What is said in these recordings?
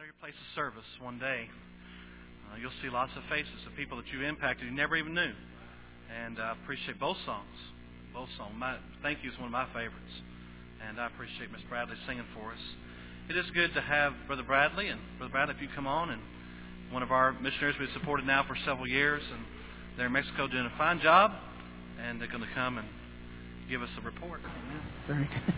your place of service one day, you'll see lots of faces of people that you impacted you never even knew. And I appreciate both songs. Thank You is one of my favorites. And I appreciate Miss Bradley singing for us. It is good to have Brother Bradley. And Brother Bradley, if you come on, and one of our missionaries we've supported now for several years, and they're in Mexico doing a fine job, and they're going to come and give us a report. Very good.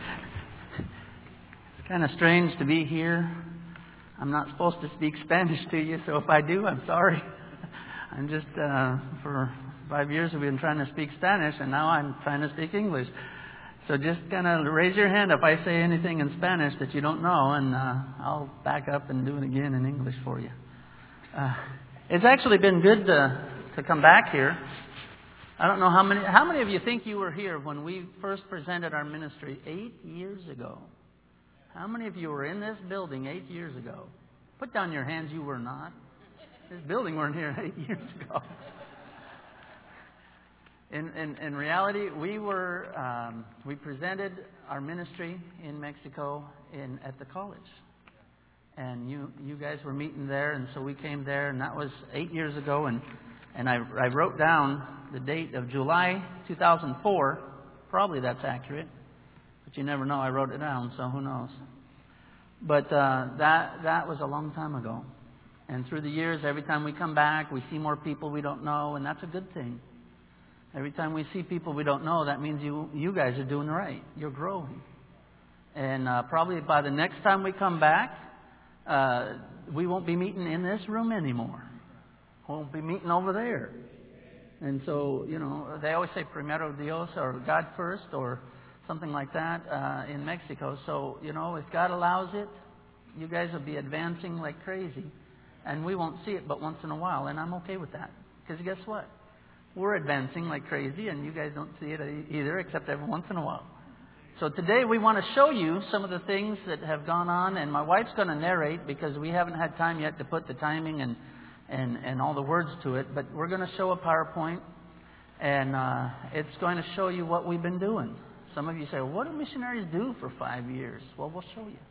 It's kind of strange to be here. I'm not supposed to speak Spanish to you, so if I do, I'm sorry. I'm just, for 5 years we've been trying to speak Spanish, and now I'm trying to speak English. So just kind of raise your hand if I say anything in Spanish that you don't know, and I'll back up and do it again in English for you. It's actually been good to come back here. I don't know how many of you think you were here when we first presented our ministry 8 years ago? How many of you were in this building 8 years ago? Put down your hands, you were not. This building weren't here 8 years ago. In reality, we presented our ministry in Mexico at the college. And you guys were meeting there, and so we came there, and that was 8 years ago. And I wrote down the date of July 2004. Probably that's accurate. But you never know. I wrote it down, so who knows. But that was a long time ago. And through the years, every time we come back, we see more people we don't know, and that's a good thing. Every time we see people we don't know, that means you guys are doing right. You're growing. And probably by the next time we come back, we won't be meeting in this room anymore. We'll be meeting over there. And so, they always say primero Dios, or God first, or something like that in Mexico. So, if God allows it, you guys will be advancing like crazy. And we won't see it but once in a while. And I'm okay with that. Because guess what? We're advancing like crazy, and you guys don't see it either, except every once in a while. So today we want to show you some of the things that have gone on. And my wife's going to narrate because we haven't had time yet to put the timing and all the words to it. But we're going to show a PowerPoint. And it's going to show you what we've been doing. Some of you say, well, what do missionaries do for 5 years? Well, we'll show you.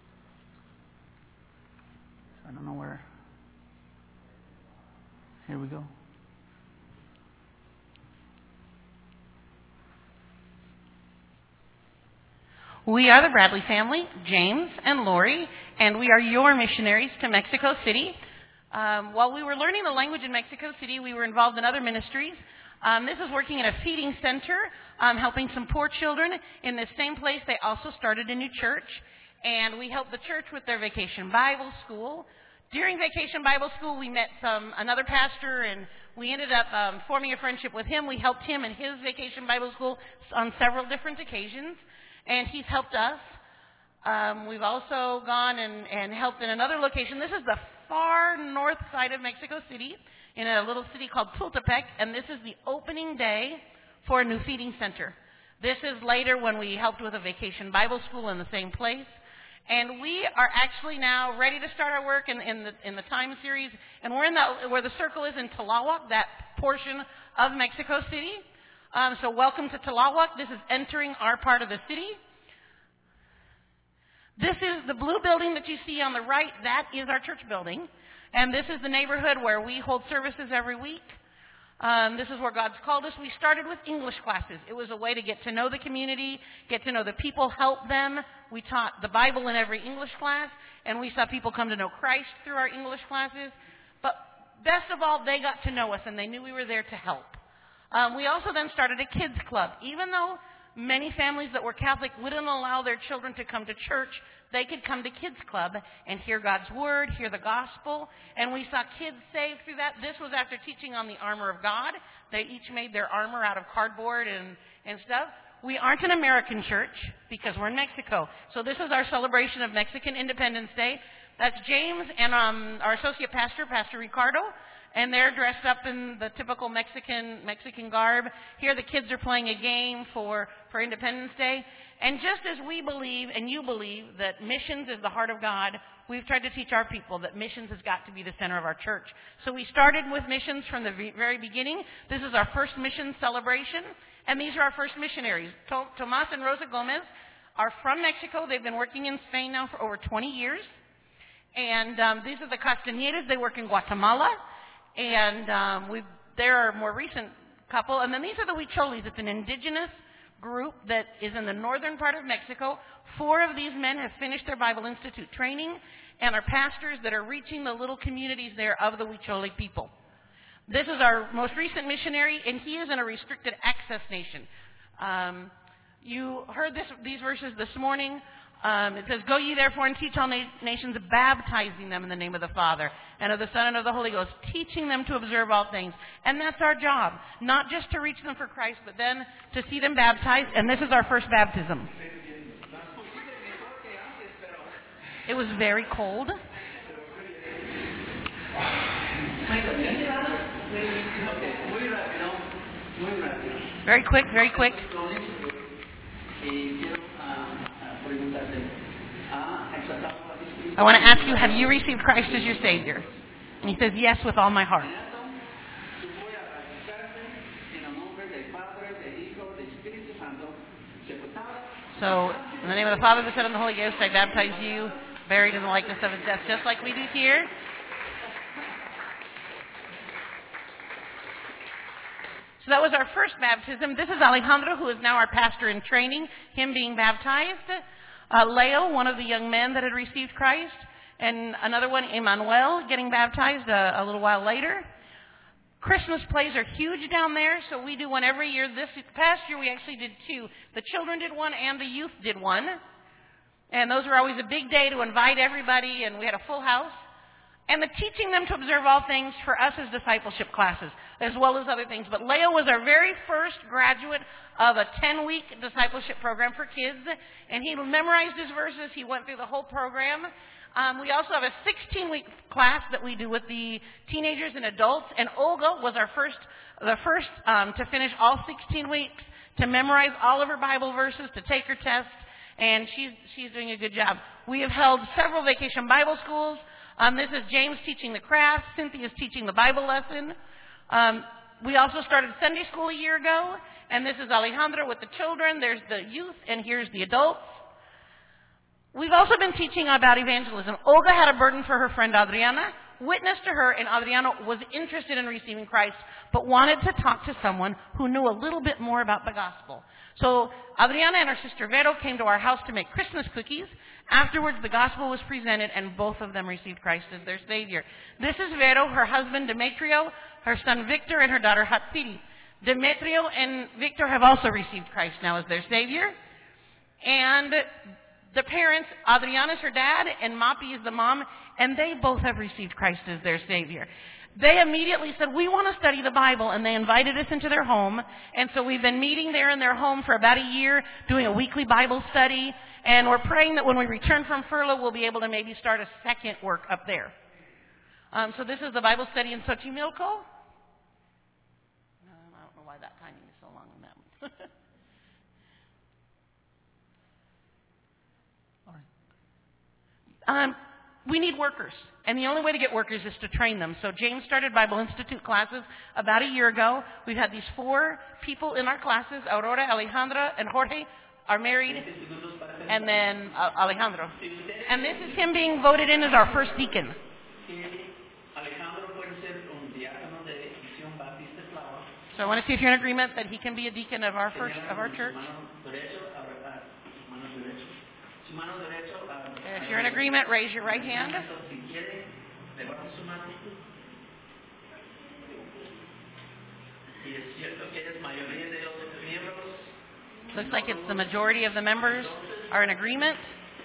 I don't know where. Here we go. We are the Bradley family, James and Lori, and we are your missionaries to Mexico City. While we were learning the language in Mexico City, we were involved in other ministries. This is working at a feeding center, helping some poor children. In this same place, they also started a new church, and we helped the church with their Vacation Bible School. During Vacation Bible School, we met another pastor, and we ended up forming a friendship with him. We helped him in his Vacation Bible School on several different occasions, and he's helped us. We've also gone and helped in another location. This is the far north side of Mexico City, in a little city called Tultepec, and this is the opening day for a new feeding center. This is later when we helped with a Vacation Bible School in the same place. And we are actually now ready to start our work in the time series, and we're in where the circle is in Tláhuac, that portion of Mexico City. So welcome to Tláhuac. This is entering our part of the city. This is the blue building that you see on the right. That is our church building. And this is the neighborhood where we hold services every week. This is where God's called us. We started with English classes. It was a way to get to know the community, get to know the people, help them. We taught the Bible in every English class, and we saw people come to know Christ through our English classes. But best of all, they got to know us, and they knew we were there to help. We also then started a kids club. Even though many families that were Catholic wouldn't allow their children to come to church, they could come to Kids Club and hear God's Word, hear the Gospel, and we saw kids saved through that. This was after teaching on the armor of God. They each made their armor out of cardboard and stuff. We aren't an American church because we're in Mexico. So this is our celebration of Mexican Independence Day. That's James and our associate pastor, Pastor Ricardo. And they're dressed up in the typical Mexican garb. Here the kids are playing a game for Independence Day. And just as we believe and you believe that missions is the heart of God, we've tried to teach our people that missions has got to be the center of our church. So we started with missions from the very beginning. This is our first mission celebration. And these are our first missionaries. Tomas and Rosa Gomez are from Mexico. They've been working in Spain now for over 20 years. And these are the Castañedas. They work in Guatemala. And they're a more recent couple. And then these are the Huicholes. It's an indigenous group that is in the northern part of Mexico. 4 of these men have finished their Bible Institute training and are pastors that are reaching the little communities there of the Huichole people. This is our most recent missionary, and he is in a restricted access nation. You heard these verses this morning. It says, "Go ye therefore and teach all nations, baptizing them in the name of the Father and of the Son and of the Holy Ghost, teaching them to observe all things." And that's our job, not just to reach them for Christ, but then to see them baptized. And this is our first baptism. It was very cold. Very quick, very quick. I want to ask you, have you received Christ as your Savior? And he says, yes, with all my heart. So, in the name of the Father, the Son, and the Holy Ghost, I baptize you, buried in the likeness of his death, just like we do here. So that was our first baptism. This is Alejandro, who is now our pastor in training, him being baptized. Leo, one of the young men that had received Christ. And another one, Emmanuel, getting baptized a little while later. Christmas plays are huge down there, so we do one every year. This past year we actually did 2. The children did one and the youth did one. And those were always a big day to invite everybody, and we had a full house. And the teaching them to observe all things for us is discipleship classes, as well as other things. But Leo was our very first graduate of a 10-week discipleship program for kids, and he memorized his verses. He went through the whole program. We also have a 16-week class that we do with the teenagers and adults, and Olga was the first to finish all 16 weeks, to memorize all of her Bible verses, to take her test, and she's doing a good job. We have held several vacation Bible schools. This is James teaching the craft. Cynthia's teaching the Bible lesson. We also started Sunday school a year ago, and this is Alejandro with the children. There's the youth, and here's the adults. We've also been teaching about evangelism. Olga had a burden for her friend Adriana, witnessed to her, and Adriana was interested in receiving Christ, but wanted to talk to someone who knew a little bit more about the gospel. So Adriana and her sister Vero came to our house to make Christmas cookies. Afterwards, the gospel was presented, and both of them received Christ as their Savior. This is Vero, her husband Demetrio, her son Victor, and her daughter Hatsiri. Demetrio and Victor have also received Christ now as their Savior. And the parents, Adriana's her dad, and Mapi is the mom, and they both have received Christ as their Savior. They immediately said, we want to study the Bible, and they invited us into their home. And so we've been meeting there in their home for about a year, doing a weekly Bible study, and we're praying that when we return from furlough, we'll be able to maybe start a second work up there. So this is the Bible study in Xochimilco. I don't know why that timing is so long on that one. We need workers, and the only way to get workers is to train them. So James started Bible Institute classes about a year ago. We've had these 4 people in our classes. Aurora, Alejandra, and Jorge are married, and then Alejandro. And this is him being voted in as our first deacon. So I want to see if you're in agreement that he can be a deacon of our church. If you're in agreement, raise your right hand. Looks like it's the majority of the members are in agreement.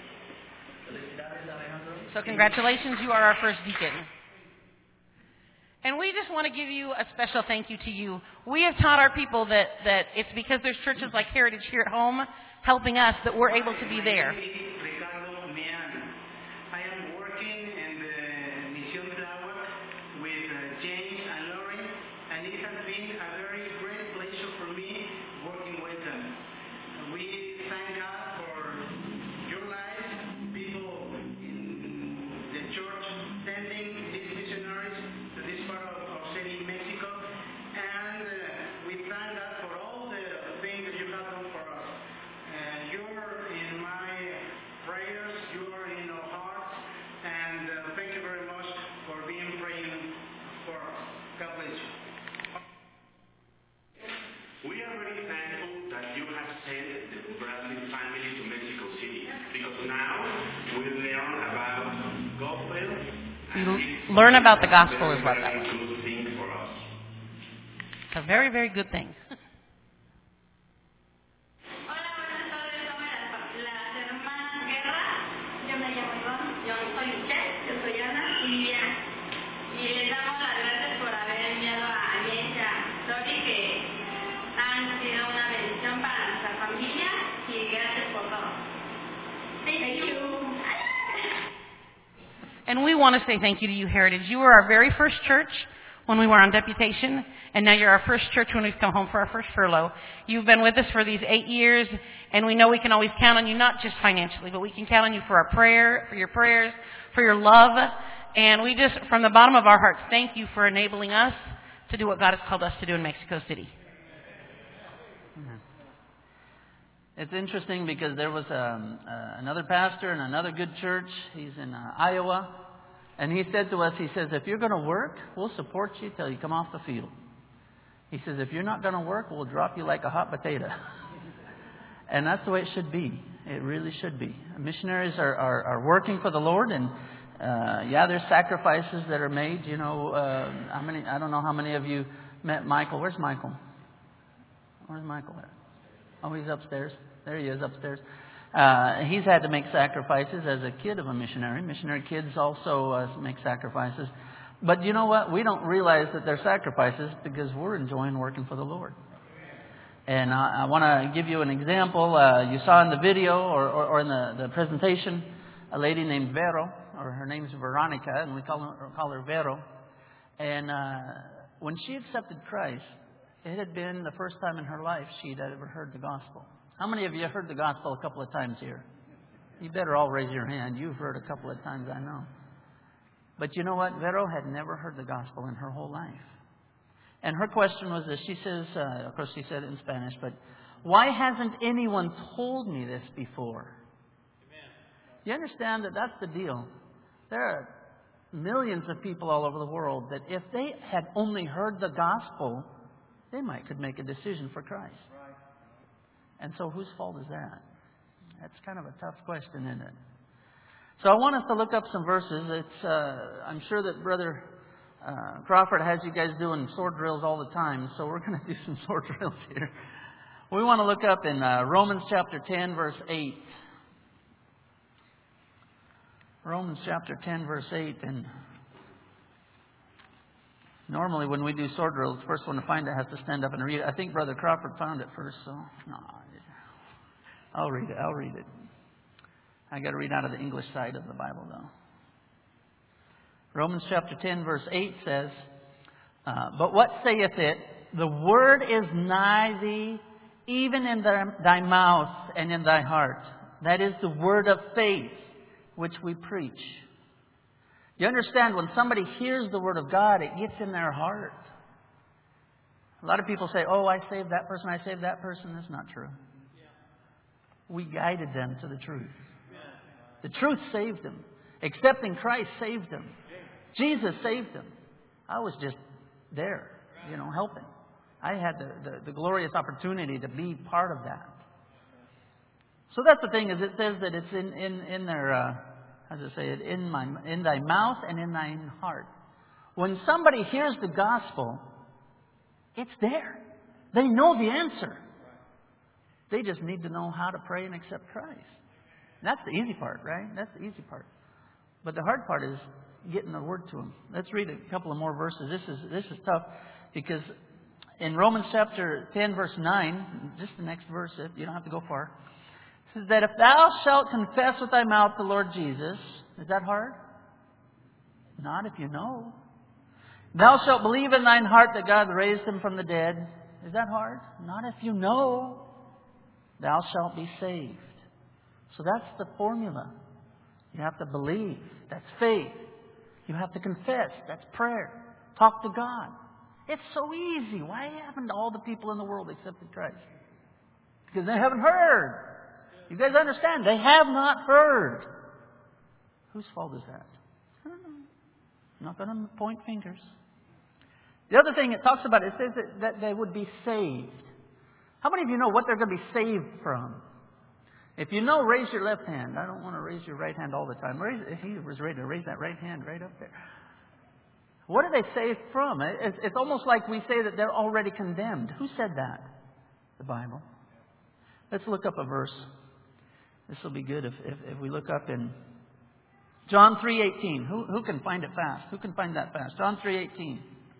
So congratulations, you are our first deacon. And we just want to give you a special thank you to you. We have taught our people that it's because there's churches like Heritage here at home helping us that we're able to be there. We learn about the gospel as well that way. It's a very, very good thing. And we want to say thank you to you, Heritage. You were our very first church when we were on deputation, and now you're our first church when we've come home for our first furlough. You've been with us for these 8 years, and we know we can always count on you, not just financially, but we can count on you for our prayer, for your prayers, for your love. And we just, from the bottom of our hearts, thank you for enabling us to do what God has called us to do in Mexico City. It's interesting because there was another pastor in another good church. He's in Iowa. And he said to us, he says, if you're going to work, we'll support you till you come off the field. He says, if you're not going to work, we'll drop you like a hot potato. And that's the way it should be. It really should be. Missionaries are working for the Lord. And there's sacrifices that are made. You know, I don't know how many of you met Michael. Where's Michael? Where's Michael at? Oh, he's upstairs. There he is upstairs. He's had to make sacrifices as a kid of a missionary. Missionary kids also make sacrifices. But you know what? We don't realize that they're sacrifices because we're enjoying working for the Lord. And I want to give you an example. You saw in the video or in the presentation a lady named Vero, or her name's Veronica, and we call her Vero. And when she accepted Christ, it had been the first time in her life she'd ever heard the gospel. How many of you have heard the gospel a couple of times here? You better all raise your hand. You've heard a couple of times, I know. But you know what? Vero had never heard the gospel in her whole life. And her question was this. She says, of course she said it in Spanish, but why hasn't anyone told me this before? Amen. You understand that that's the deal. There are millions of people all over the world that if they had only heard the gospel, they could make a decision for Christ. And so whose fault is that? That's kind of a tough question, isn't it? So I want us to look up some verses. I'm sure that Brother Crawford has you guys doing sword drills all the time, so we're going to do some sword drills here. We want to look up in Romans chapter 10, verse 8. Romans chapter 10, verse 8. And normally when we do sword drills, the first one to find it has to stand up and read it. I think Brother Crawford found it first, so no, I'll read it. I got to read out of the English side of the Bible, though. Romans chapter 10, verse 8 says, but what saith it? The word is nigh thee, even in thy mouth and in thy heart. That is the word of faith which we preach. You understand, when somebody hears the word of God, it gets in their heart. A lot of people say, oh, I saved that person, I saved that person. That's not true. We guided them to the truth. The truth saved them. Accepting Christ saved them. Jesus saved them. I was just there, helping. I had the glorious opportunity to be part of that. So that's the thing, is it says that it's in their, how does it say it? In thy mouth and in thine heart. When somebody hears the gospel, it's there. They know the answer. They just need to know how to pray and accept Christ. That's the easy part, right? That's the easy part. But the hard part is getting the word to them. Let's read a couple of more verses. This is tough because in Romans chapter 10, verse 9, just the next verse, you don't have to go far. It says that if thou shalt confess with thy mouth the Lord Jesus, is that hard? Not if you know. Thou shalt believe in thine heart that God raised him from the dead. Is that hard? Not if you know. Thou shalt be saved. So that's the formula. You have to believe. That's faith. You have to confess. That's prayer. Talk to God. It's so easy. Why haven't all the people in the world accepted Christ? Because they haven't heard. You guys understand? They have not heard. Whose fault is that? I don't know. I'm not going to point fingers. The other thing it talks about, it says that they would be saved. How many of you know what they're going to be saved from? If you know, raise your left hand. I don't want to raise your right hand all the time. He was ready to raise that right hand right up there. What are they saved from? It's almost like we say that they're already condemned. Who said that? The Bible. Let's look up a verse. This will be good if we look up in John 3:18. Who can find it fast? Who can find that fast? John 3:18.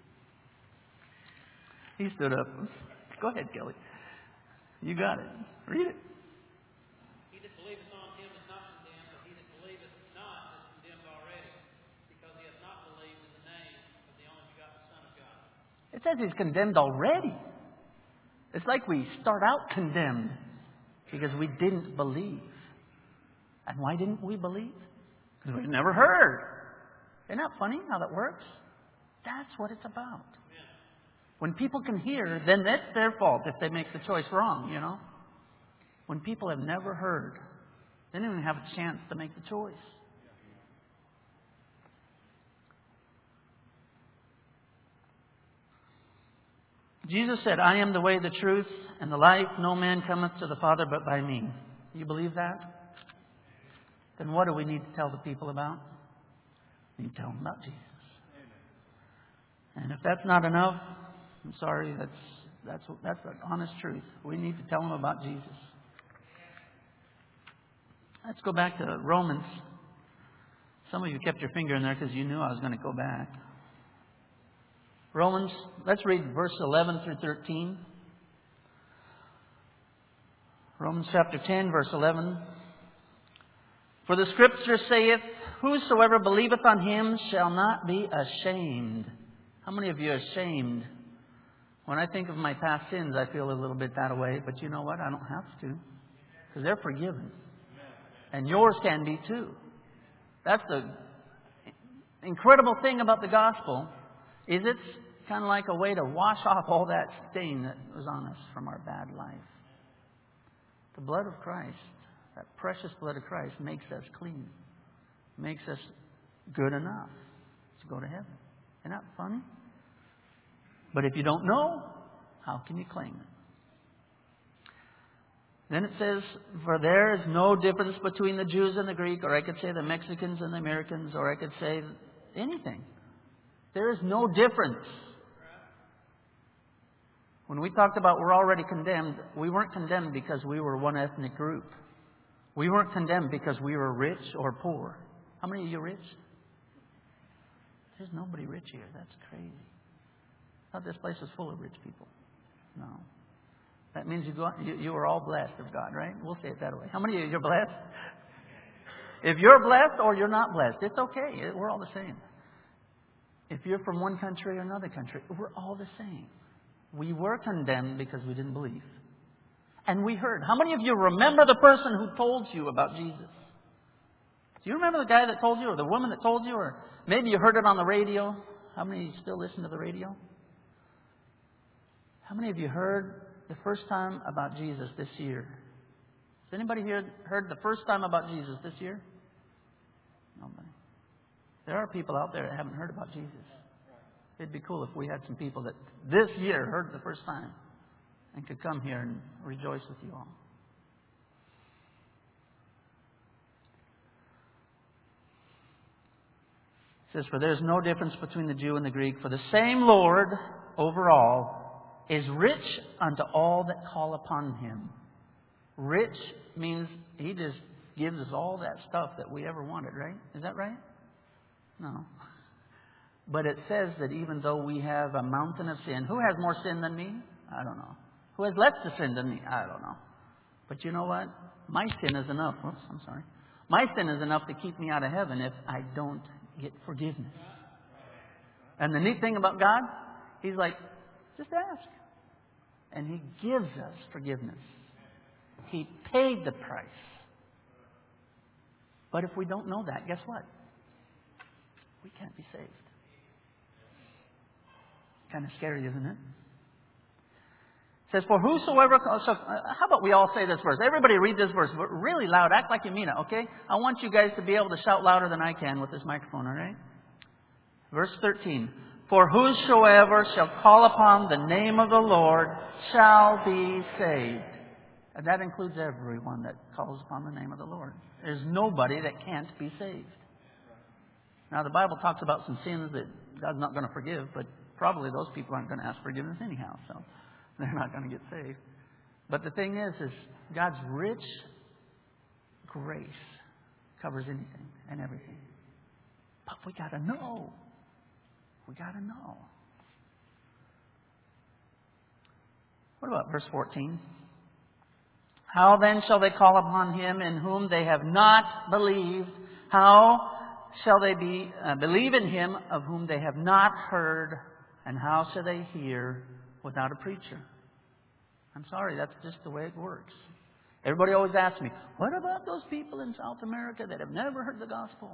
He stood up. Go ahead, Kelly. You got it. Read it. He that believeth on him is not condemned, but he that believeth not is condemned already, because he hath not believed in the name of the only begotten Son of God. It says he's condemned already. It's like we start out condemned because we didn't believe. And why didn't we believe? Because we've never heard. Isn't that funny how that works? That's what it's about. When people can hear, then that's their fault if they make the choice wrong, you know. When people have never heard, they don't even have a chance to make the choice. Jesus said, I am the way, the truth, and the life. No man cometh to the Father but by me. Do you believe that? Then what do we need to tell the people about? We need to tell them about Jesus. And if that's not enough, I'm sorry, that's the honest truth. We need to tell them about Jesus. Let's go back to Romans. Some of you kept your finger in there because you knew I was going to go back. Romans, let's read verse 11 through 13. Romans chapter 10, verse 11. For the Scripture saith, whosoever believeth on him shall not be ashamed. How many of you are ashamed? When I think of my past sins, I feel a little bit that way. But you know what? I don't have to. Because they're forgiven. And yours can be too. That's the incredible thing about the gospel. Is it's kind of like a way to wash off all that stain that was on us from our bad life. The blood of Christ, that precious blood of Christ, makes us clean. Makes us good enough to go to heaven. Isn't that funny? But if you don't know, how can you claim it? Then it says, for there is no difference between the Jews and the Greek, or I could say the Mexicans and the Americans, or I could say anything. There is no difference. When we talked about we're already condemned, we weren't condemned because we were one ethnic group. We weren't condemned because we were rich or poor. How many of you are rich? There's nobody rich here. That's crazy. I thought this place was full of rich people. No. That means you are all blessed of God, right? We'll say it that way. How many of you are blessed? If you're blessed or you're not blessed, it's okay. We're all the same. If you're from one country or another country, we're all the same. We were condemned because we didn't believe. And we heard. How many of you remember the person who told you about Jesus? Do you remember the guy that told you, or the woman that told you, or maybe you heard it on the radio? How many of you still listen to the radio? How many of you heard the first time about Jesus this year? Has anybody here heard the first time about Jesus this year? Nobody. There are people out there that haven't heard about Jesus. It'd be cool if we had some people that this year heard it the first time and could come here and rejoice with you all. It says, for there is no difference between the Jew and the Greek, for the same Lord over all is rich unto all that call upon Him. Rich means He just gives us all that stuff that we ever wanted, right? Is that right? No. But it says that even though we have a mountain of sin, who has more sin than me? I don't know. Who has less to sin than me? I don't know. But you know what? My sin is enough. Oops, I'm sorry. My sin is enough to keep me out of heaven if I don't get forgiveness. And the neat thing about God, He's like, just ask. And He gives us forgiveness. He paid the price. But if we don't know that, guess what? We can't be saved. Kind of scary, isn't it? It says, for whosoever... So, how about we all say this verse? Everybody read this verse really loud. Act like you mean it, okay? I want you guys to be able to shout louder than I can with this microphone, all right? Verse 13. For whosoever shall call upon the name of the Lord shall be saved. And that includes everyone that calls upon the name of the Lord. There's nobody that can't be saved. Now, the Bible talks about some sins that God's not going to forgive, but probably those people aren't going to ask forgiveness anyhow, so they're not going to get saved. But the thing is God's rich grace covers anything and everything. But we got to know. We got to know. What about verse 14? How then shall they call upon him in whom they have not believed? How shall they believe in him of whom they have not heard? And how shall they hear without a preacher? I'm sorry, that's just the way it works. Everybody always asks me, what about those people in South America that have never heard the gospel?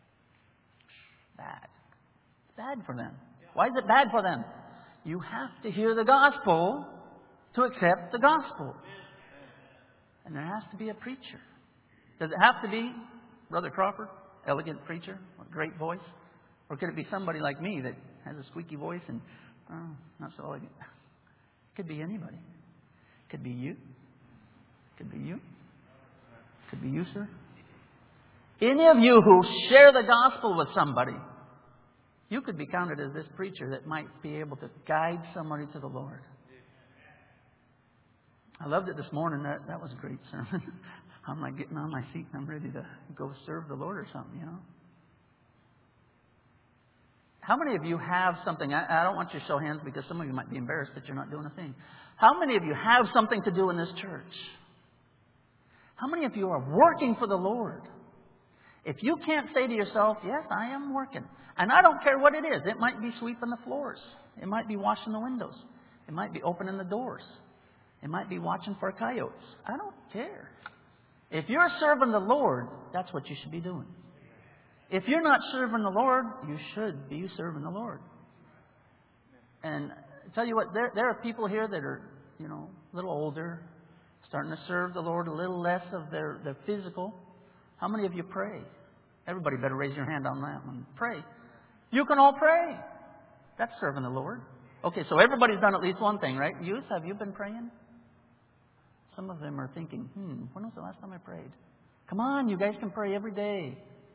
Bad. It's bad for them. Why is it bad for them? You have to hear the gospel to accept the gospel. And there has to be a preacher. Does it have to be Brother Crawford, elegant preacher, a great voice? Or could it be somebody like me that has a squeaky voice and not so elegant? It could be anybody. It could be you. It could be you. It could be you, sir. Any of you who share the gospel with somebody, you could be counted as this preacher that might be able to guide somebody to the Lord. I loved it this morning. That was a great sermon. I'm like getting on my seat and I'm ready to go serve the Lord or something, you know. How many of you have something? I don't want you to show hands because some of you might be embarrassed that you're not doing a thing. How many of you have something to do in this church? How many of you are working for the Lord? If you can't say to yourself, yes, I am working. And I don't care what it is. It might be sweeping the floors. It might be washing the windows. It might be opening the doors. It might be watching for coyotes. I don't care. If you're serving the Lord, that's what you should be doing. If you're not serving the Lord, you should be serving the Lord. And I tell you what, there are people here that are, a little older, starting to serve the Lord a little less of their physical. How many of you pray? Everybody better raise your hand on that one. Pray. You can all pray. That's serving the Lord. Okay, so everybody's done at least one thing, right? Youth, have you been praying? Some of them are thinking, when was the last time I prayed? Come on, you guys can pray every day.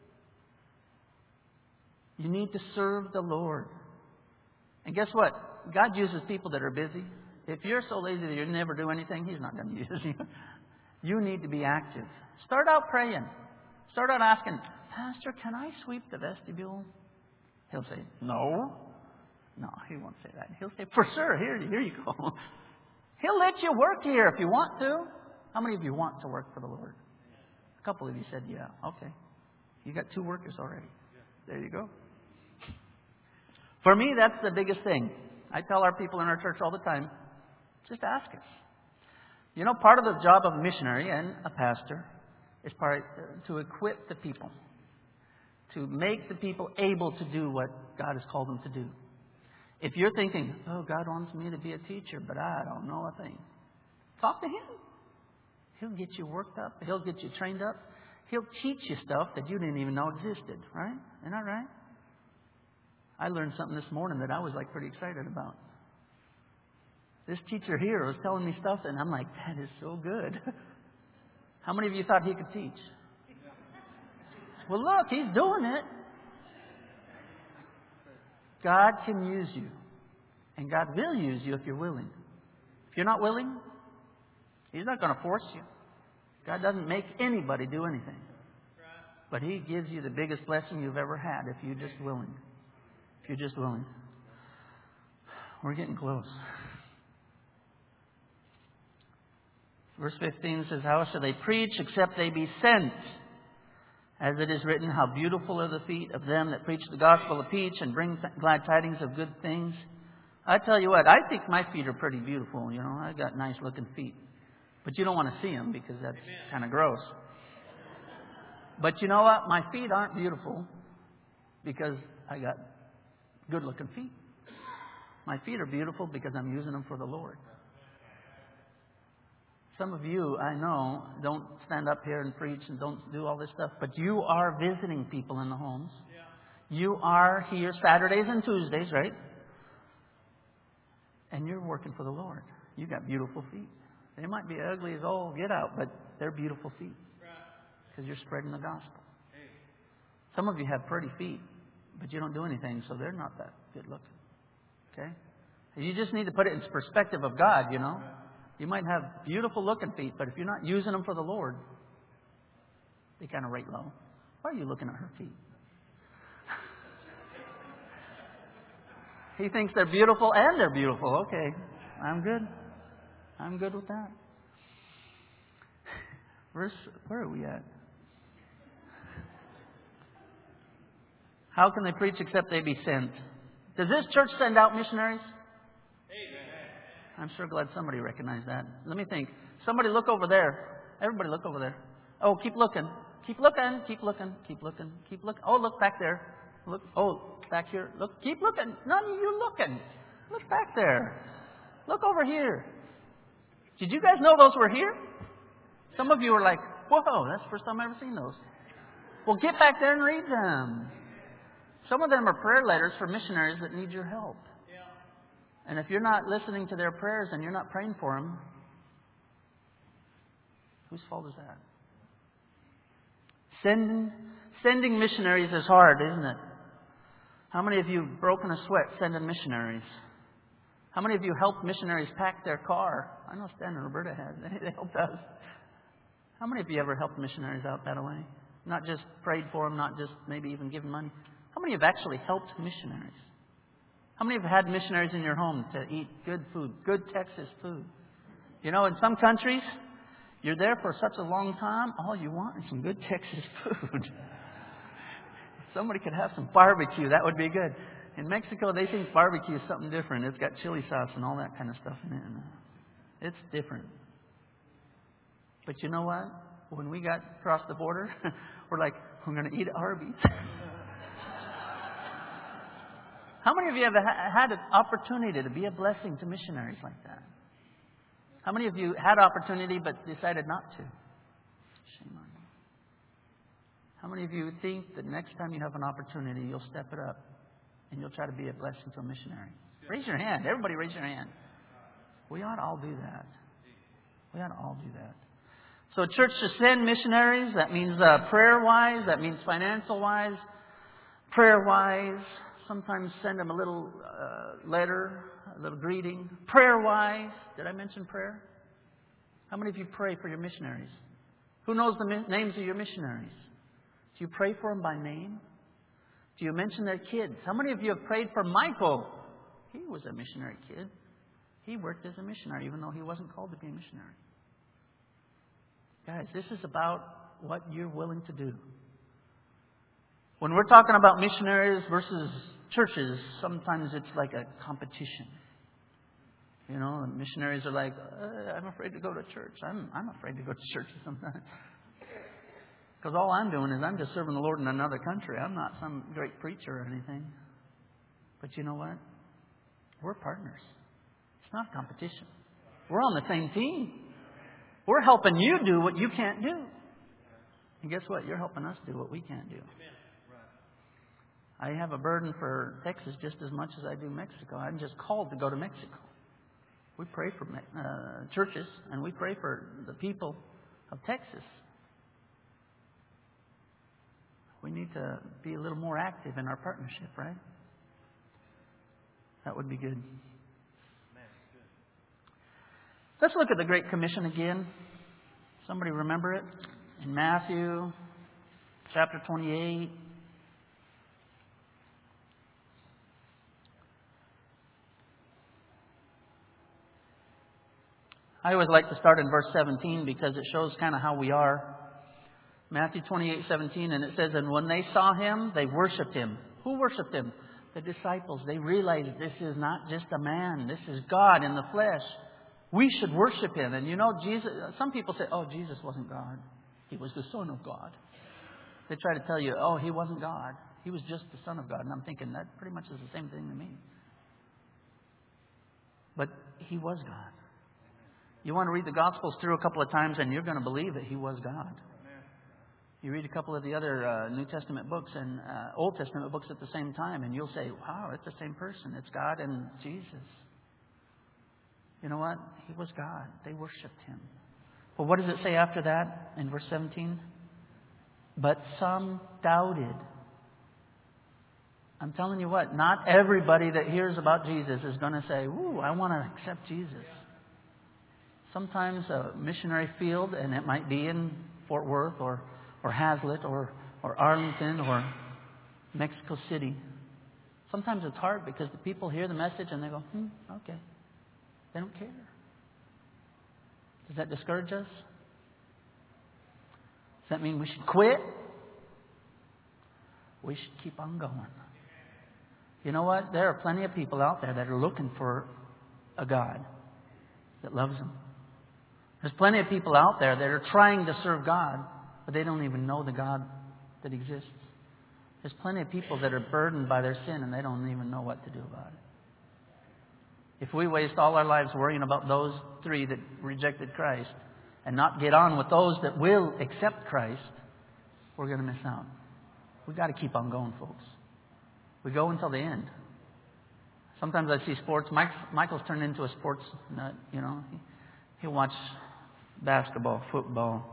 You need to serve the Lord. And guess what? God uses people that are busy. If you're so lazy that you never do anything, He's not going to use you. You need to be active. Start out praying. Start out asking, Pastor, can I sweep the vestibule? He'll say, no. No, he won't say that. He'll say, for sure, here you go. He'll let you work here if you want to. How many of you want to work for the Lord? A couple of you said, yeah, okay. You got 2 workers already. There you go. For me, that's the biggest thing. I tell our people in our church all the time, just ask us. Part of the job of a missionary and a pastor is to equip the people, to make the people able to do what God has called them to do. If you're thinking, oh, God wants me to be a teacher, but I don't know a thing, talk to Him. He'll get you worked up. He'll get you trained up. He'll teach you stuff that you didn't even know existed, right? Isn't that right? I learned something this morning that I was pretty excited about. This teacher here was telling me stuff, and I'm like, that is so good. How many of you thought he could teach? Well, look, he's doing it. God can use you. And God will use you if you're willing. If you're not willing, He's not going to force you. God doesn't make anybody do anything. But He gives you the biggest blessing you've ever had if you're just willing. If you're just willing. We're getting close. Verse 15 says, how shall they preach except they be sent? As it is written, how beautiful are the feet of them that preach the gospel of peace and bring glad tidings of good things. I tell you what, I think my feet are pretty beautiful. I got nice looking feet. But you don't want to see them because that's kind of gross. But you know what? My feet aren't beautiful because I got good looking feet. My feet are beautiful because I'm using them for the Lord. Some of you, I know, don't stand up here and preach and don't do all this stuff, but you are visiting people in the homes. Yeah. You are here Saturdays and Tuesdays, right? And you're working for the Lord. You got beautiful feet. They might be ugly as all get out, but they're beautiful feet because you're spreading the gospel. Some of you have pretty feet, but you don't do anything, so they're not that good looking. Okay? You just need to put it in perspective of God, you know. You might have beautiful looking feet, but if you're not using them for the Lord, they kind of rate low. Why are you looking at her feet? He thinks they're beautiful and they're beautiful. Okay, I'm good. I'm good with that. Where are we at? How can they preach except they be sent? Does this church send out missionaries? I'm sure glad somebody recognized that. Let me think. Somebody look over there. Everybody look over there. Oh, keep looking. Keep looking. Keep looking. Keep looking. Keep looking. Oh, look back there. Look. Oh, back here. Look. Keep looking. None of you looking. Look back there. Look over here. Did you guys know those were here? Some of you were like, whoa, that's the first time I've ever seen those. Well, get back there and read them. Some of them are prayer letters for missionaries that need your help. And if you're not listening to their prayers and you're not praying for them, whose fault is that? Sending missionaries is hard, isn't it? How many of you have broken a sweat sending missionaries? How many of you helped missionaries pack their car? I know Stan and Roberta had. They helped us. How many of you ever helped missionaries out that way? Not just prayed for them, not just maybe even given money. How many have actually helped missionaries? How many have had missionaries in your home to eat good food, good Texas food? You know, in some countries, you're there for such a long time, all you want is some good Texas food. If somebody could have some barbecue, that would be good. In Mexico, they think barbecue is something different. It's got chili sauce and all that kind of stuff in it. It's different. But you know what? When we got across the border, we're like, we're going to eat at Arby's. How many of you have had an opportunity to be a blessing to missionaries like that? How many of you had opportunity but decided not to? Shame on you. How many of you think that next time you have an opportunity, you'll step it up and you'll try to be a blessing to a missionary? Raise your hand. Everybody raise your hand. We ought to all do that. We ought to all do that. So a church to send missionaries, that means prayer-wise, that means financial-wise, prayer-wise. Sometimes send them a little letter, a little greeting. Prayer-wise. Did I mention prayer? How many of you pray for your missionaries? Who knows the names of your missionaries? Do you pray for them by name? Do you mention their kids? How many of you have prayed for Michael? He was a missionary kid. He worked as a missionary even though he wasn't called to be a missionary. Guys, this is about what you're willing to do. When we're talking about missionaries versus churches, sometimes it's like a competition. You know, missionaries are like, I'm afraid to go to church. I'm afraid to go to church sometimes. Because all I'm doing is I'm just serving the Lord in another country. I'm not some great preacher or anything. But you know what? We're partners. It's not a competition. We're on the same team. We're helping you do what you can't do. And guess what? You're helping us do what we can't do. I have a burden for Texas just as much as I do Mexico. I'm just called to go to Mexico. We pray for churches and we pray for the people of Texas. We need to be a little more active in our partnership, right? That would be good. Let's look at the Great Commission again. Somebody remember it? In Matthew chapter 28. I always like to start in verse 17 because it shows kind of how we are. Matthew 28:17, and it says, and when they saw Him, they worshipped Him. Who worshipped Him? The disciples. They realized this is not just a man. This is God in the flesh. We should worship Him. And you know, Jesus. Some people say, oh, Jesus wasn't God. He was the Son of God. They try to tell you, oh, He wasn't God. He was just the Son of God. And I'm thinking that pretty much is the same thing to me. But He was God. You want to read the Gospels through a couple of times and you're going to believe that He was God. You read a couple of the other New Testament books and Old Testament books at the same time and you'll say, wow, it's the same person. It's God and Jesus. You know what? He was God. They worshipped Him. But what does it say after that in verse 17? But some doubted. I'm telling you what, not everybody that hears about Jesus is going to say, ooh, I want to accept Jesus. Sometimes a missionary field, and it might be in Fort Worth or Hazlet or Arlington or Mexico City. Sometimes it's hard because the people hear the message and they go, okay. They don't care. Does that discourage us? Does that mean we should quit? We should keep on going. You know what? There are plenty of people out there that are looking for a God that loves them. There's plenty of people out there that are trying to serve God, but they don't even know the God that exists. There's plenty of people that are burdened by their sin and they don't even know what to do about it. If we waste all our lives worrying about those 3 that rejected Christ and not get on with those that will accept Christ, we're going to miss out. We've got to keep on going, folks. We go until the end. Sometimes I see sports. Michael's turned into a sports nut, you know. He'll watch basketball, football,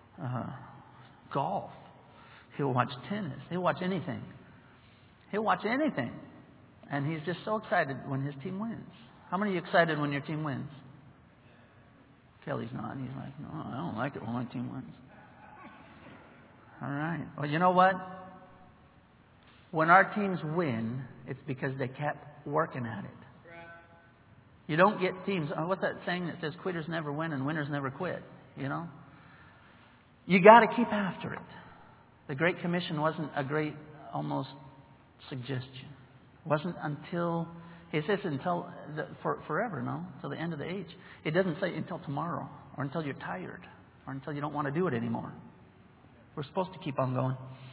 golf. He'll watch tennis. He'll watch anything. He'll watch anything. And he's just so excited when his team wins. How many of you excited when your team wins? Kelly's not. He's like, no, I don't like it when my team wins. All right. Well, you know what? When our teams win, it's because they kept working at it. You don't get teams. What's that saying that says quitters never win and winners never quit? You know? You got to keep after it. The Great Commission wasn't a great, almost suggestion. It wasn't until, it says until, forever, no? Until the end of the age. It doesn't say until tomorrow or until you're tired or until you don't want to do it anymore. We're supposed to keep on going.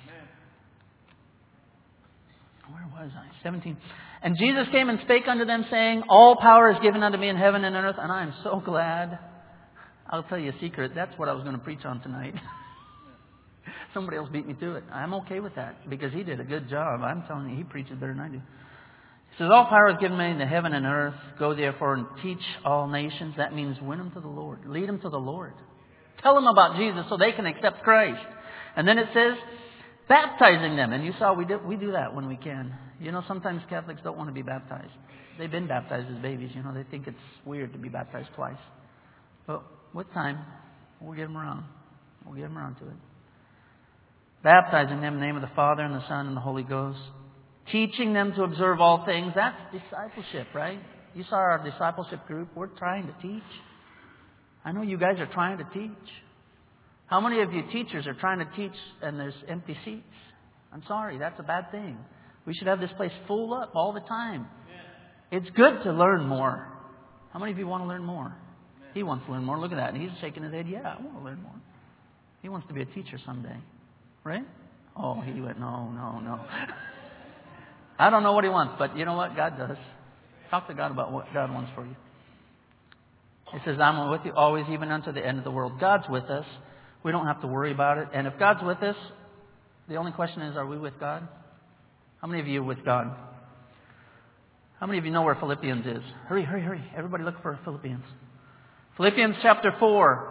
Where was I? 17. And Jesus came and spake unto them, saying, all power is given unto me in heaven and on earth. And I am so glad. I'll tell you a secret. That's what I was going to preach on tonight. Somebody else beat me to it. I'm okay with that because he did a good job. I'm telling you, he preaches better than I do. He says, all power is given me in the heaven and earth. Go therefore and teach all nations. That means win them to the Lord. Lead them to the Lord. Tell them about Jesus so they can accept Christ. And then it says, baptizing them. And you saw we do that when we can. You know, sometimes Catholics don't want to be baptized. They've been baptized as babies. You know, they think it's weird to be baptized twice. But with time, we'll get them around. We'll get them around to it. Baptizing them in the name of the Father and the Son and the Holy Ghost. Teaching them to observe all things. That's discipleship, right? You saw our discipleship group. We're trying to teach. I know you guys are trying to teach. How many of you teachers are trying to teach and there's empty seats? I'm sorry, that's a bad thing. We should have this place full up all the time. It's good to learn more. How many of you want to learn more? He wants to learn more. Look at that. And he's shaking his head. Yeah, I want to learn more. He wants to be a teacher someday. Right? Oh, he went, no. I don't know what he wants, but you know what? God does. Talk to God about what God wants for you. He says, I'm with you always, even unto the end of the world. God's with us. We don't have to worry about it. And if God's with us, the only question is, are we with God? How many of you are with God? How many of you know where Philippians is? Hurry. Everybody look for Philippians. Philippians chapter 4.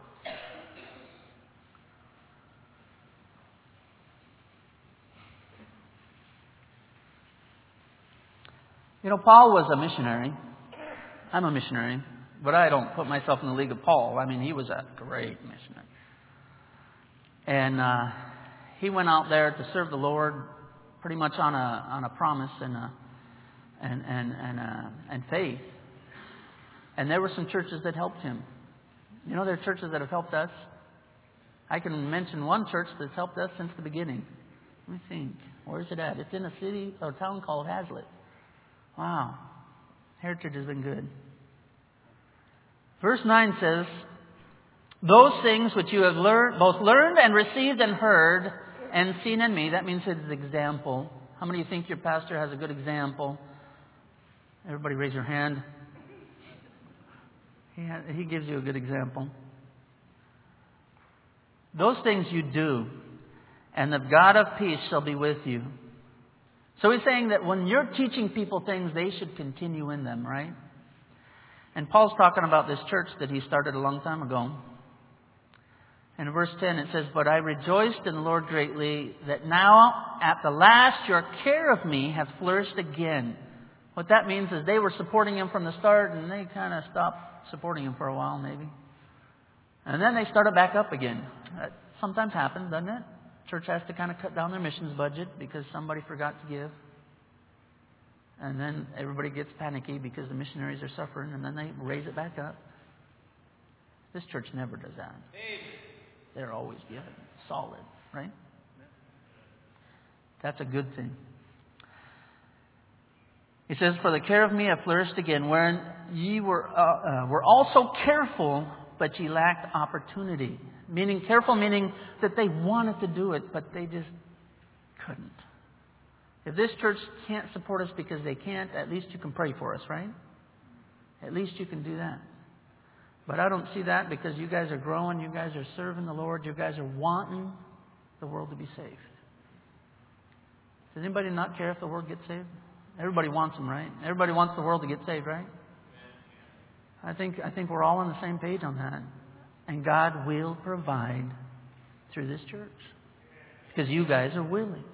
You know, Paul was a missionary. I'm a missionary. But I don't put myself in the league of Paul. I mean, he was a great missionary. And he went out there to serve the Lord pretty much on a promise and faith. And there were some churches that helped him. You know, there are churches that have helped us. I can mention one church that's helped us since the beginning. Let me think. Where is it at? It's in a city or town called Hazlet. Wow. Heritage has been good. Verse 9 says, those things which you have both learned and received and heard and seen in me. That means his example. How many of you think your pastor has a good example? Everybody raise your hand. He gives you a good example. Those things you do, and the God of peace shall be with you. So he's saying that when you're teaching people things, they should continue in them, right? And Paul's talking about this church that he started a long time ago. And in verse 10 it says, "But I rejoiced in the Lord greatly that now at the last your care of me hath flourished again." What that means is they were supporting him from the start and they kind of stopped supporting him for a while maybe. And then they started back up again. That sometimes happens, doesn't it? Church has to kind of cut down their missions budget because somebody forgot to give. And then everybody gets panicky because the missionaries are suffering, and then they raise it back up. This church never does that. They're always giving. Solid, right? That's a good thing. He says, "For the care of me hath flourished again, wherein ye were also careful, but ye lacked opportunity." Careful meaning that they wanted to do it, but they just couldn't. If this church can't support us because they can't, at least you can pray for us, right? At least you can do that. But I don't see that because you guys are growing, you guys are serving the Lord, you guys are wanting the world to be saved. Does anybody not care if the world gets saved? Everybody wants them, right? Everybody wants the world to get saved, right? I think we're all on the same page on that. And God will provide through this church because you guys are willing.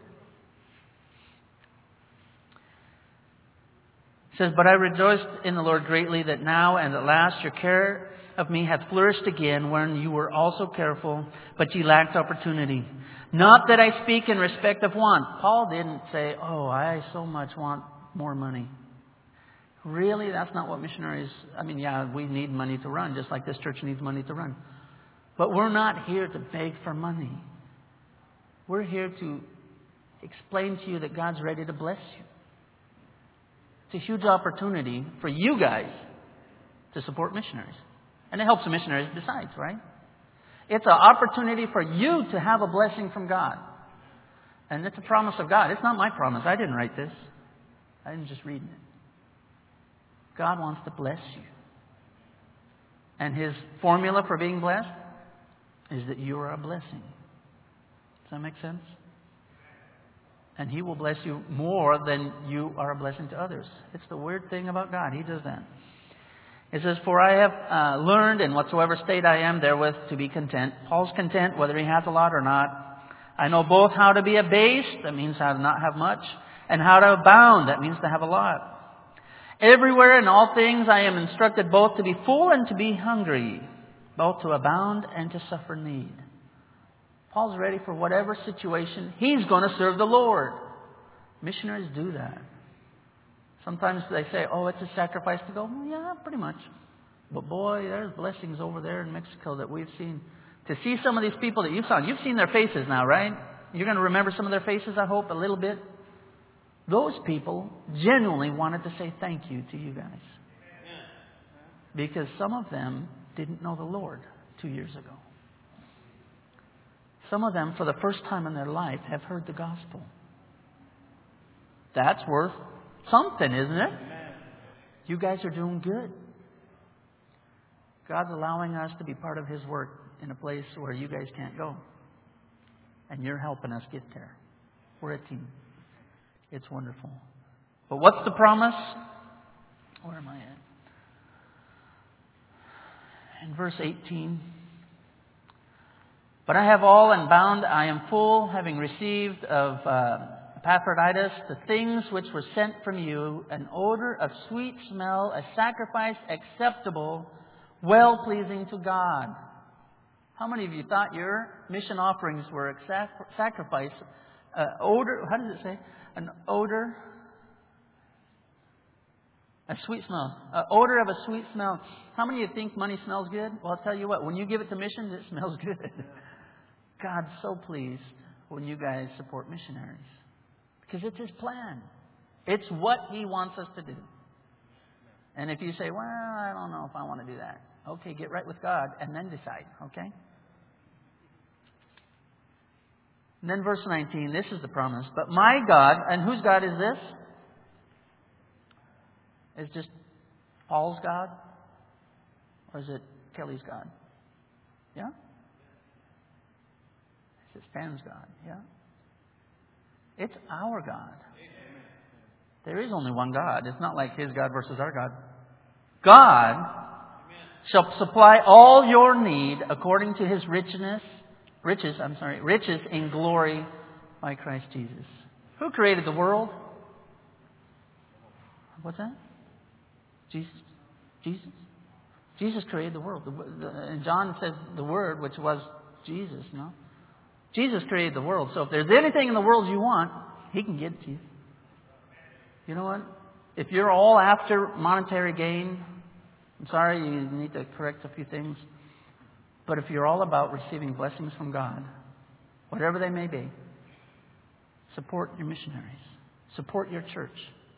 It says, "But I rejoiced in the Lord greatly that now and at last your care of me hath flourished again, wherein you were also careful, but ye lacked opportunity. Not that I speak in respect of want." Paul didn't say, "Oh, I so much want more money." Really, that's not what missionaries... we need money to run, just like this church needs money to run. But we're not here to beg for money. We're here to explain to you that God's ready to bless you. It's a huge opportunity for you guys to support missionaries. And it helps the missionaries besides, right? It's an opportunity for you to have a blessing from God. And it's a promise of God. It's not my promise. I didn't write this. I didn't just read it. God wants to bless you. And His formula for being blessed is that you are a blessing. Does that make sense? And He will bless you more than you are a blessing to others. It's the weird thing about God. He does that. It says, "For I have learned in whatsoever state I am therewith to be content." Paul's content whether he has a lot or not. "I know both how to be abased," that means how to not have much, "and how to abound," that means to have a lot. "Everywhere in all things I am instructed both to be full and to be hungry, both to abound and to suffer need." Paul's ready for whatever situation. He's going to serve the Lord. Missionaries do that. Sometimes they say, "Oh, it's a sacrifice to go." Well, yeah, pretty much. But boy, there's blessings over there in Mexico that we've seen. To see some of these people that you've seen their faces now, right? You're going to remember some of their faces, I hope, a little bit. Those people genuinely wanted to say thank you to you guys. Because some of them didn't know the Lord 2 years ago. Some of them, for the first time in their life, have heard the gospel. That's worth something, isn't it? You guys are doing good. God's allowing us to be part of His work in a place where you guys can't go. And you're helping us get there. We're a team. It's wonderful. But what's the promise? Where am I at? In verse 18. "But I have all and bound, I am full, having received of Epaphroditus the things which were sent from you, an odor of sweet smell, a sacrifice acceptable, well-pleasing to God." How many of you thought your mission offerings were a sacrifice? Odor, how does it say? An odor, a sweet smell. An odor of a sweet smell. How many of you think money smells good? Well, I'll tell you what, when you give it to missions, it smells good. God's so pleased when you guys support missionaries. Because it's His plan. It's what He wants us to do. And if you say, "Well, I don't know if I want to do that." Okay, get right with God and then decide, okay? And then verse 19, this is the promise. "But my God," and whose God is this? Is it just Paul's God? Or is it Kelly's God? Yeah? Is it Stan's God? Yeah? It's our God. There is only one God. It's not like His God versus our God. God shall supply all your need according to His riches in glory by Christ Jesus. Who created the world? What's that? Jesus. Jesus created the world. And John says the Word, which was Jesus, no? Jesus created the world. So if there's anything in the world you want, He can give it to you. You know what? If you're all after monetary gain, I'm sorry, you need to correct a few things. But if you're all about receiving blessings from God, whatever they may be, support your missionaries. Support your church.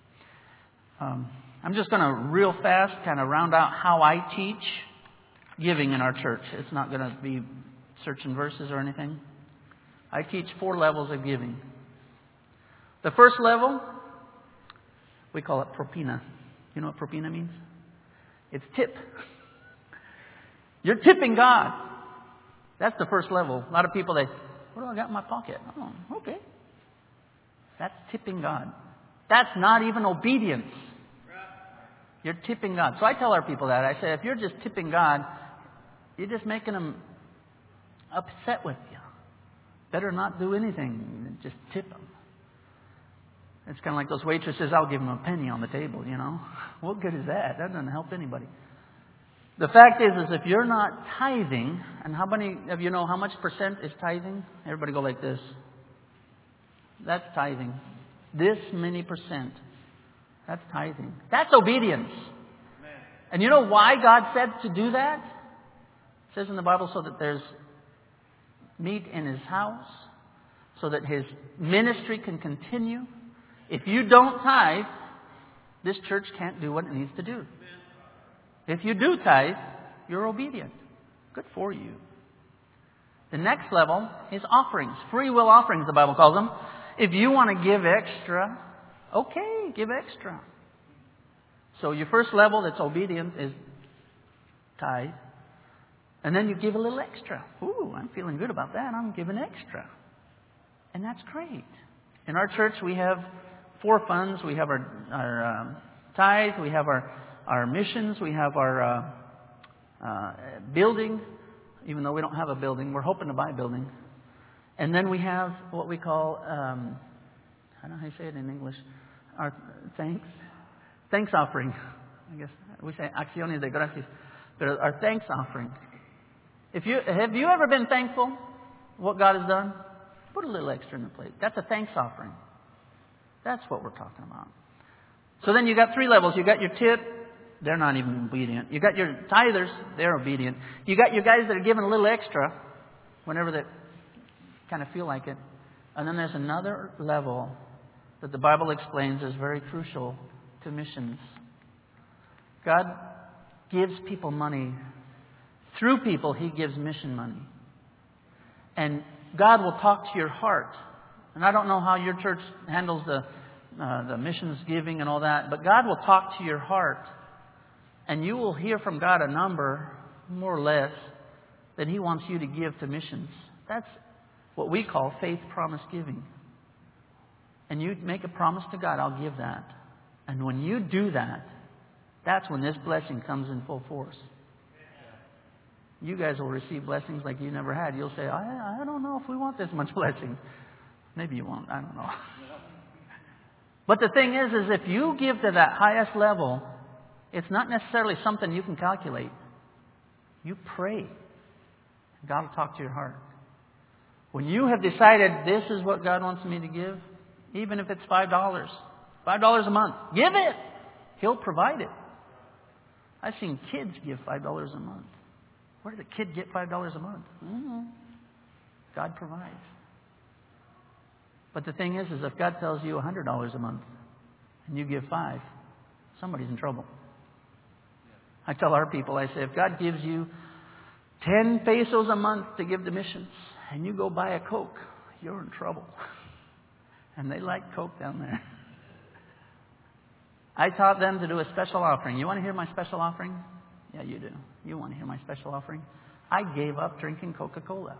I'm just going to real fast kind of round out how I teach giving in our church. It's not going to be searching verses or anything. I teach 4 levels of giving. The first level, we call it propina. You know what propina means? It's tip. You're tipping God. That's the first level. A lot of people, what do I got in my pocket? Oh, okay. That's tipping God. That's not even obedience. You're tipping God. So I tell our people that. I say, if you're just tipping God, you're just making Him upset with you. Better not do anything. Just tip Him. It's kind of like those waitresses, I'll give them a penny on the table, you know. What good is that? That doesn't help anybody. The fact is if you're not tithing, and how many of you know how much percent is tithing? Everybody go like this. That's tithing. This many percent. That's tithing. That's obedience. Amen. And you know why God said to do that? It says in the Bible so that there's meat in His house, so that His ministry can continue. If you don't tithe, this church can't do what it needs to do. If you do tithe, you're obedient. Good for you. The next level is offerings. Free will offerings, the Bible calls them. If you want to give extra, okay, give extra. So your first level that's obedient is tithe. And then you give a little extra. Ooh, I'm feeling good about that. I'm giving extra. And that's great. In our church, we have 4 funds. We have our tithe. We have our missions. We have our building. Even though we don't have a building, we're hoping to buy a building. And then we have what we call, I don't know how you say it in English, our thanks offering. I guess we say acciones de gracias. But our thanks offering. Have you ever been thankful for what God has done? Put a little extra in the plate. That's a thanks offering. That's what we're talking about. So then you got 3 levels. You got your tip. They're not even obedient. You got your tithers. They're obedient. You got your guys that are giving a little extra whenever they kind of feel like it. And then there's another level that the Bible explains is very crucial to missions. God gives people money. Through people, He gives mission money. And God will talk to your heart. And I don't know how your church handles the missions giving and all that, but God will talk to your heart. And you will hear from God a number, more or less, that He wants you to give to missions. That's what we call faith promise giving. And you make a promise to God, I'll give that. And when you do that, that's when this blessing comes in full force. You guys will receive blessings like you never had. You'll say, I don't know if we want this much blessing. Maybe you won't. I don't know. But the thing is if you give to that highest level, it's not necessarily something you can calculate. You pray. God will talk to your heart. When you have decided this is what God wants me to give, even if it's $5 a month, give it. He'll provide it. I've seen kids give $5 a month. Where did a kid get $5 a month? God provides. But the thing is if God tells you $100 a month and you give $5, somebody's in trouble. I tell our people, I say, if God gives you 10 pesos a month to give to missions and you go buy a Coke, you're in trouble. And they like Coke down there. I taught them to do a special offering. You want to hear my special offering? Yeah, you do. You want to hear my special offering? I gave up drinking Coca-Cola.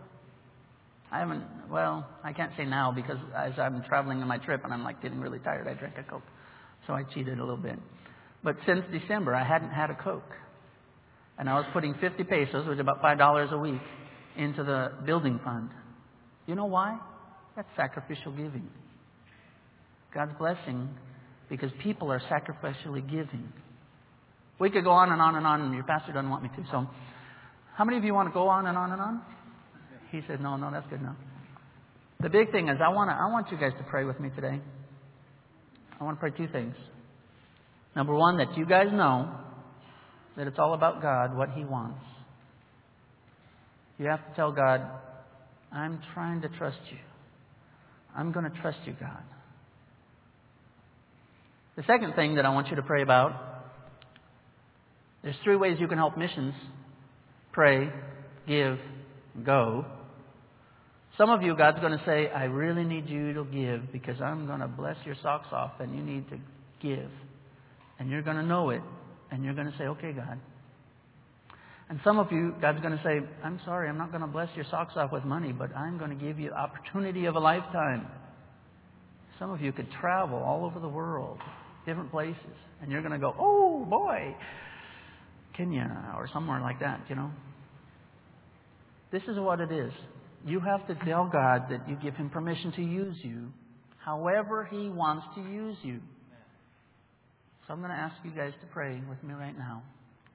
I can't say now because as I'm traveling on my trip and I'm like getting really tired, I drink a Coke. So I cheated a little bit. But since December, I hadn't had a Coke. And I was putting 50 pesos, which is about $5 a week, into the building fund. You know why? That's sacrificial giving. God's blessing because people are sacrificially giving. We could go on and on and on, and your pastor doesn't want me to. So, how many of you want to go on and on and on? He said, no, that's good enough. The big thing is I want you guys to pray with me today. I want to pray two things. Number one, that you guys know that it's all about God, what He wants. You have to tell God, I'm trying to trust you. I'm going to trust you, God. The second thing that I want you to pray about, there's 3 ways you can help missions. Pray, give, go. Some of you, God's going to say, I really need you to give because I'm going to bless your socks off and you need to give. And you're going to know it. And you're going to say, okay, God. And some of you, God's going to say, I'm sorry, I'm not going to bless your socks off with money, but I'm going to give you the opportunity of a lifetime. Some of you could travel all over the world, different places. And you're going to go, oh, boy, Kenya or somewhere like that, you know. This is what it is. You have to tell God that you give Him permission to use you however He wants to use you. So I'm going to ask you guys to pray with me right now.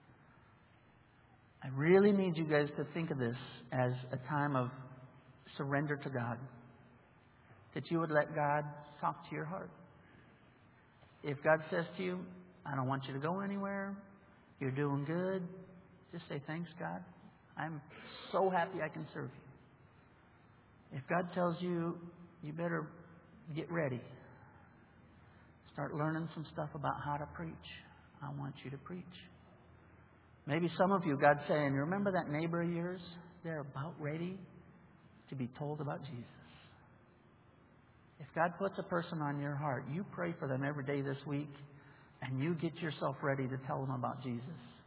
I really need you guys to think of this as a time of surrender to God. That you would let God talk to your heart. If God says to you, I don't want you to go anywhere, you're doing good, just say, thanks, God. I'm so happy I can serve you. If God tells you, you better get ready. Start learning some stuff about how to preach. I want you to preach. Maybe some of you, God's saying, you remember that neighbor of yours? They're about ready to be told about Jesus. If God puts a person on your heart, you pray for them every day this week, and you get yourself ready to tell them about Jesus.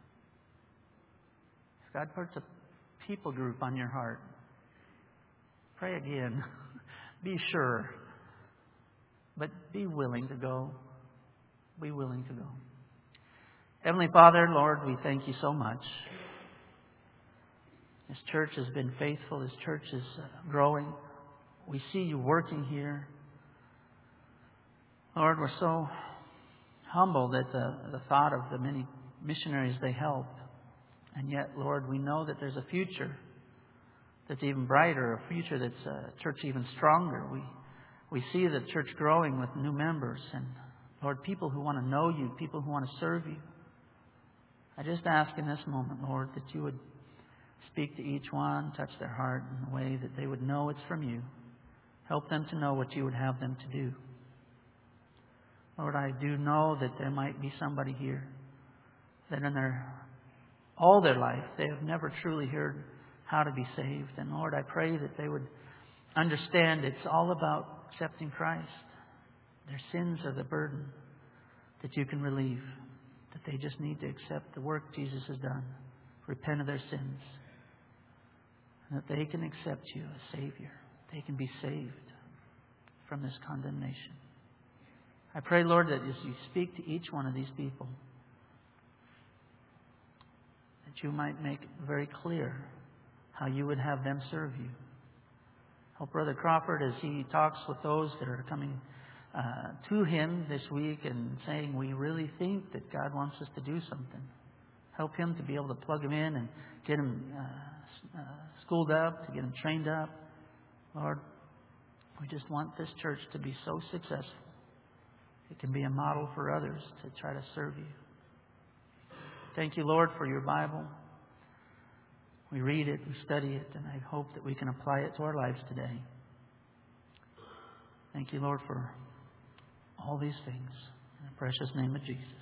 If God puts a people group on your heart, pray again. Be sure. But be willing to go. Be willing to go. Heavenly Father, Lord, we thank you so much. This church has been faithful. This church is growing. We see you working here. Lord, we're so humbled at the thought of the many missionaries they help. And yet, Lord, we know that there's a future that's even brighter, a future that's a church even stronger. We see the church growing with new members and, Lord, people who want to know you, people who want to serve you. I just ask in this moment, Lord, that you would speak to each one, touch their heart in a way that they would know it's from you. Help them to know what you would have them to do. Lord, I do know that there might be somebody here that in all their life they have never truly heard how to be saved. And Lord, I pray that they would understand it's all about accepting Christ. Their sins are the burden that you can relieve. That they just need to accept the work Jesus has done. Repent of their sins. And that they can accept you as Savior. They can be saved from this condemnation. I pray, Lord, that as you speak to each one of these people, that you might make it very clear how you would have them serve you. Help Brother Crawford as he talks with those that are coming to him this week and saying, we really think that God wants us to do something. Help him to be able to plug him in and get him schooled up, to get him trained up. Lord, we just want this church to be so successful. It can be a model for others to try to serve you. Thank you, Lord, for your Bible. We read it, we study it, and I hope that we can apply it to our lives today. Thank you, Lord, for all these things. In the precious name of Jesus.